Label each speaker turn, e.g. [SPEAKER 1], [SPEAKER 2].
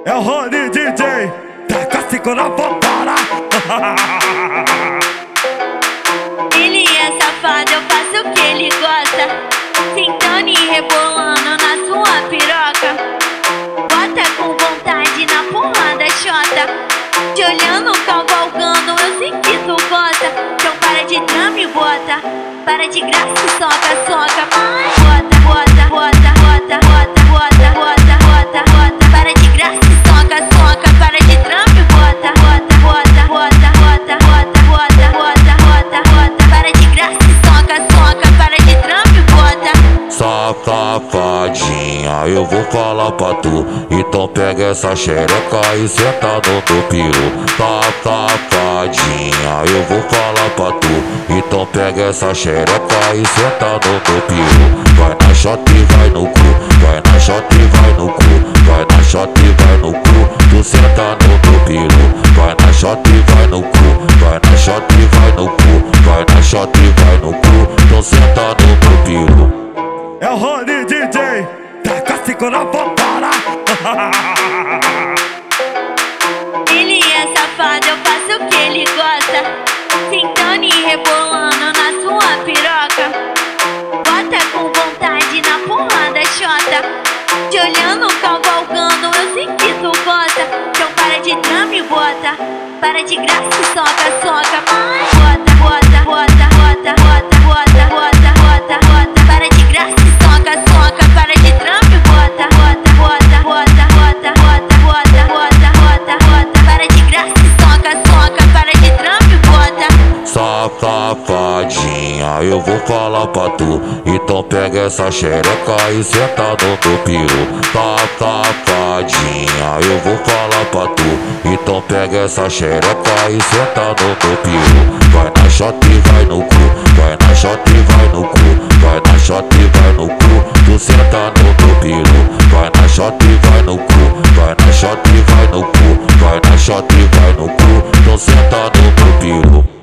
[SPEAKER 1] É o Rony DJ, taca a segura vambora.
[SPEAKER 2] Ele é safado, eu faço o que ele gosta, sentando e rebolando na sua piroca. Bota com vontade na porrada chota, te olhando, cavalgando, eu sei que tu gosta. Então para de drama e bota, para de graça e soca, soca. Bota, bota, bota, bota, bota, bota, bota, bota, bota. Para de graça e soca, soca. Para de drama e bota, bota, bota, bota, bota, bota, bota, bota, bota, bota. Para de graça e soca, soca. Para de drama e bota.
[SPEAKER 3] Safadinha, eu vou falar pra tu. Então pega essa xereca e senta no teu peru. Safadinha, eu vou falar pra tu. Então pega essa xereca e senta no teu peru. Vai na xota e vai no cu, vai na xota e vai no cu, vai na xota e vai no cu. Tu senta no teu peru. Vai na xota e vai no cu, vai na xota e vai no cu, vai na xota e vai no cu. Tu senta no teu peru.
[SPEAKER 1] É o Rony DJ, taca a segura vambora.
[SPEAKER 2] Ele é safado, eu faço o que ele gosta, sentando e rebolando na sua piroca. Bota com vontade na porrada chota, te olhando, cavalgando, eu sei que tu gosta. Então para de drama e bota, para de graça e soca, soca. Bota, bota, bota, bota, bota, bota, bota, bota, bota. Para de graça e soca, soca. Para de drama e bota, bota, bota, bota, bota, bota, bota, bota, bota, bota. Para de graça e soca, soca. Para de drama e bota.
[SPEAKER 3] Safadinha, eu vou falar pra tu. Então pega essa xereca e senta no teu peru. Safadinha, eu vou falar pra tu. Então pega essa xereca e senta no teu peru. Vai na xota e vai no cu, vai na xota e vai no cu, vai na xota e vai no cu. Tu senta no teu peru. Vai na xota e vai no cu, vai na xota e vai no cu, vai na xota e vai no cu. Tu senta no teu peru.